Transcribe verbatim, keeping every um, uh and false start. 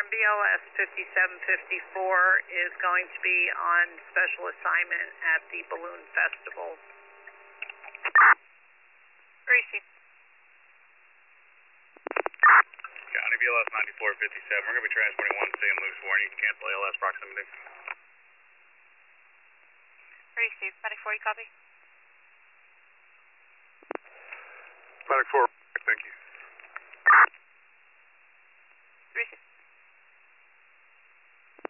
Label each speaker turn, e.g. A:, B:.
A: and B L S fifty-seven fifty-four is going to be on special assignment at the Balloon Festival.
B: Receive.
C: County B L S ninety-four fifty-seven, we're going to be transporting one Saint Luke's warning. You can cancel A L S proximity.
B: Receive. Medic four, you copy?
D: Medic four.